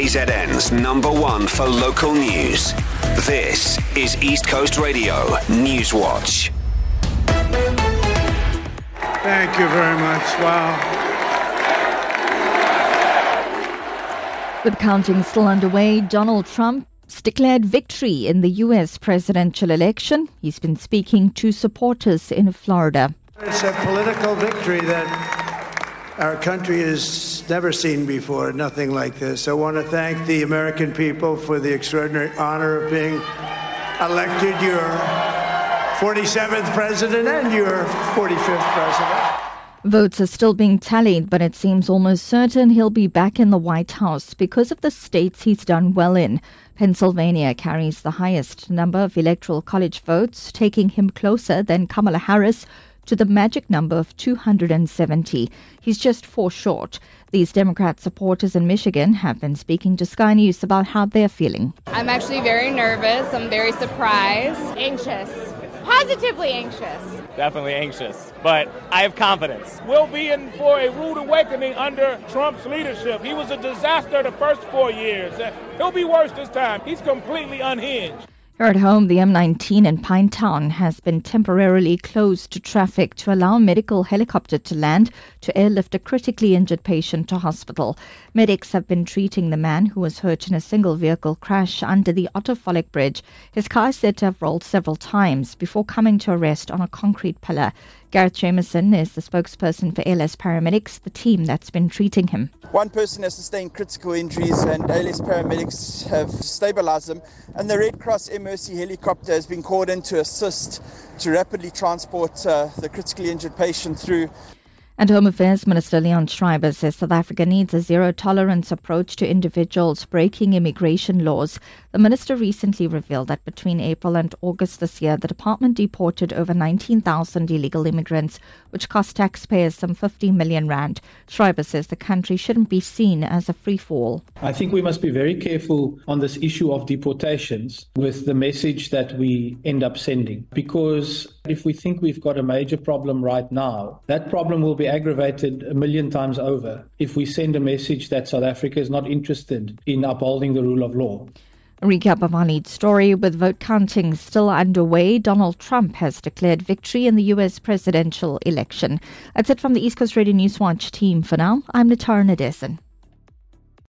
KZN's #1 for local news. This is East Coast Radio Newswatch. Thank you very much. Wow. With counting still underway, Donald Trump declared victory in the U.S. presidential election. He's been speaking to supporters in Florida. It's a political victory that our country has never seen before, nothing like this. I want to thank the American people for the extraordinary honor of being elected your 47th president and your 45th president. Votes are still being tallied, but it seems almost certain he'll be back in the White House because of the states he's done well in. Pennsylvania carries the highest number of electoral college votes, taking him closer than Kamala Harris to the magic number of 270. He's just 4 short. These Democrat supporters in Michigan have been speaking to Sky News about how they're feeling. I'm actually very nervous. I'm very surprised. Anxious. Positively anxious. Definitely anxious, but I have confidence. We'll be in for a rude awakening under Trump's leadership. He was a disaster the first 4 years. He'll be worse this time. He's completely unhinged. Here at home, the M19 in Pinetown has been temporarily closed to traffic to allow a medical helicopter to land to airlift a critically injured patient to hospital. Medics have been treating the man who was hurt in a single vehicle crash under the Otterfolic Bridge. His car is said to have rolled several times before coming to a rest on a concrete pillar. Gareth Jameson is the spokesperson for ALS Paramedics, the team that's been treating him. One person has sustained critical injuries and ALS paramedics have stabilized them, and the Red Cross MRC helicopter has been called in to assist to rapidly transport the critically injured patient through. And Home Affairs Minister Leon Schreiber says South Africa needs a zero-tolerance approach to individuals breaking immigration laws. The minister recently revealed that between April and August this year, the department deported over 19,000 illegal immigrants, which cost taxpayers some 50 million rand. Schreiber says the country shouldn't be seen as a free-for-all. I think we must be very careful on this issue of deportations with the message that we end up sending, because if we think we've got a major problem right now, that problem will be aggravated 1 million times over if we send a message that South Africa is not interested in upholding the rule of law. A recap of our lead story. With vote counting still underway, Donald Trump has declared victory in the U.S. presidential election. That's it from the East Coast Radio Newswatch team for now. I'm Natara Nadesan.